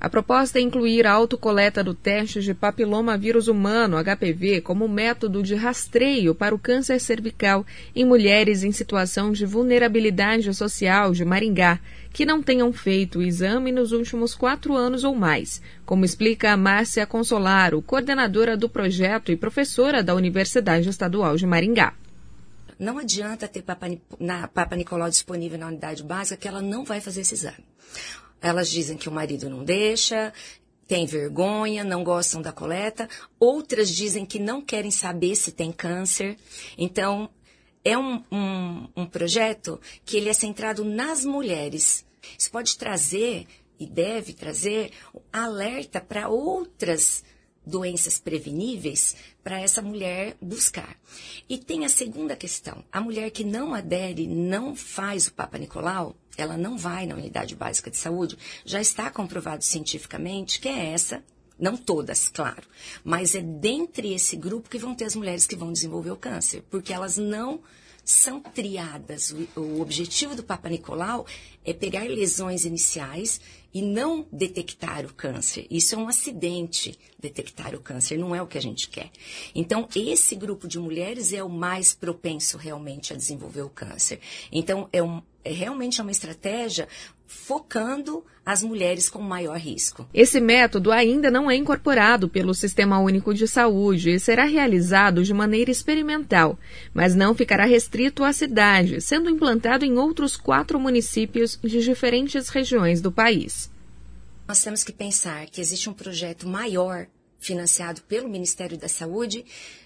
A proposta é incluir a autocoleta do teste de papilomavírus humano, HPV, como método de rastreio para o câncer cervical em mulheres em situação de vulnerabilidade social de Maringá, que não tenham feito o exame nos últimos 4 anos ou mais, como explica a Márcia Consolaro, coordenadora do projeto e professora da Universidade Estadual de Maringá. Não adianta ter Papa Nicolau disponível na unidade básica que ela não vai fazer esse exame. Elas dizem que o marido não deixa, tem vergonha, não gostam da coleta. Outras dizem que não querem saber se tem câncer. Então, é um projeto que ele é centrado nas mulheres. Isso pode trazer, e deve trazer, alerta para outras doenças preveníveis para essa mulher buscar. E tem a segunda questão. A mulher que não adere, não faz o Papa Nicolau, ela não vai na unidade básica de saúde, já está comprovado cientificamente que é essa, não todas, claro, mas é dentre esse grupo que vão ter as mulheres que vão desenvolver o câncer, porque elas não são triadas. O objetivo do Papa Nicolau é pegar lesões iniciais e não detectar o câncer. Isso é um acidente, detectar o câncer, não é o que a gente quer. Então, esse grupo de mulheres é o mais propenso realmente a desenvolver o câncer. Então, realmente uma estratégia focando as mulheres com maior risco. Esse método ainda não é incorporado pelo Sistema Único de Saúde e será realizado de maneira experimental, mas não ficará restrito à cidade, sendo implantado em outros 4 municípios de diferentes regiões do país. Nós temos que pensar que existe um projeto maior financiado pelo Ministério da Saúde,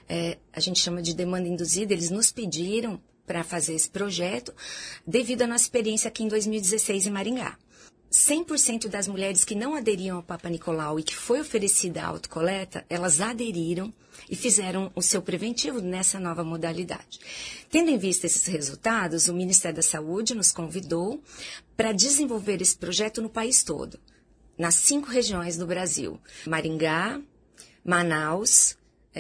a gente chama de demanda induzida, eles nos pediram para fazer esse projeto, devido à nossa experiência aqui em 2016 em Maringá. 100% das mulheres que não aderiam ao Papa Nicolau e que foi oferecida a autocoleta, elas aderiram e fizeram o seu preventivo nessa nova modalidade. Tendo em vista esses resultados, o Ministério da Saúde nos convidou para desenvolver esse projeto no país todo, nas 5 regiões do Brasil: Maringá, Manaus,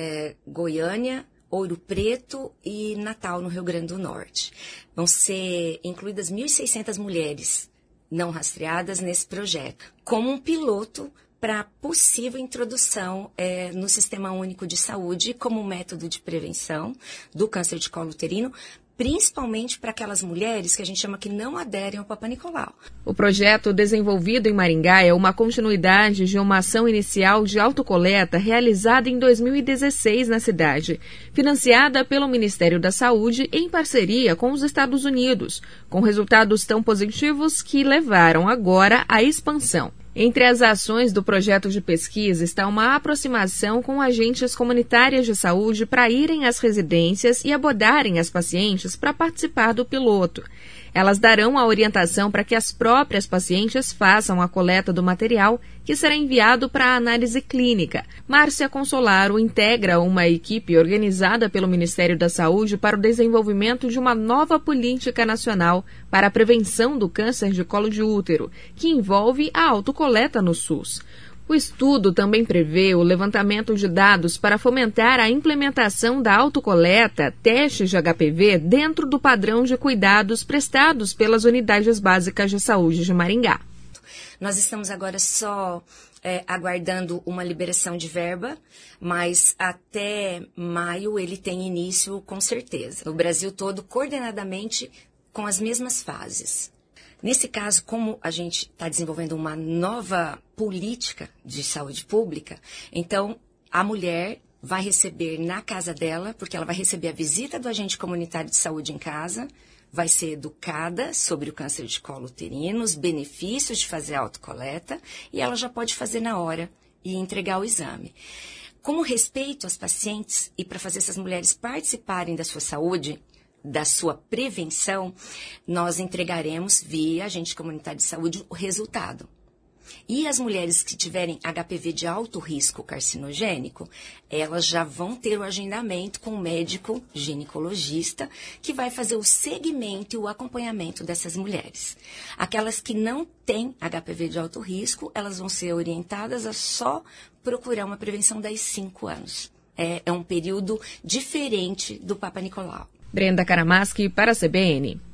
Goiânia, Ouro Preto e Natal, no Rio Grande do Norte. Vão ser incluídas 1.600 mulheres não rastreadas nesse projeto, como um piloto para possível introdução no Sistema Único de Saúde como método de prevenção do câncer de colo uterino, principalmente para aquelas mulheres que a gente chama que não aderem ao Papa Nicolau. O projeto desenvolvido em Maringá é uma continuidade de uma ação inicial de autocoleta realizada em 2016 na cidade, financiada pelo Ministério da Saúde em parceria com os Estados Unidos, com resultados tão positivos que levaram agora à expansão. Entre as ações do projeto de pesquisa está uma aproximação com agentes comunitárias de saúde para irem às residências e abordarem as pacientes para participar do piloto. Elas darão a orientação para que as próprias pacientes façam a coleta do material que será enviado para análise clínica. Márcia Consolaro integra uma equipe organizada pelo Ministério da Saúde para o desenvolvimento de uma nova política nacional para a prevenção do câncer de colo de útero, que envolve a autocoleta no SUS. O estudo também prevê o levantamento de dados para fomentar a implementação da autocoleta, testes de HPV, dentro do padrão de cuidados prestados pelas unidades básicas de saúde de Maringá. Nós estamos agora só aguardando uma liberação de verba, mas até maio ele tem início com certeza. No Brasil todo, coordenadamente, com as mesmas fases. Nesse caso, como a gente está desenvolvendo uma nova política de saúde pública, então a mulher vai receber na casa dela, porque ela vai receber a visita do agente comunitário de saúde em casa, vai ser educada sobre o câncer de colo uterino, os benefícios de fazer a autocoleta, e ela já pode fazer na hora e entregar o exame. Como respeito às pacientes e para fazer essas mulheres participarem da sua saúde, da sua prevenção, nós entregaremos via agente comunitário de saúde o resultado. E as mulheres que tiverem HPV de alto risco carcinogênico, elas já vão ter o agendamento com o médico ginecologista que vai fazer o segmento e o acompanhamento dessas mulheres. Aquelas que não têm HPV de alto risco, elas vão ser orientadas a só procurar uma prevenção das 5 anos. É um período diferente do Papa Nicolau. Brenda Karamaski para a CBN.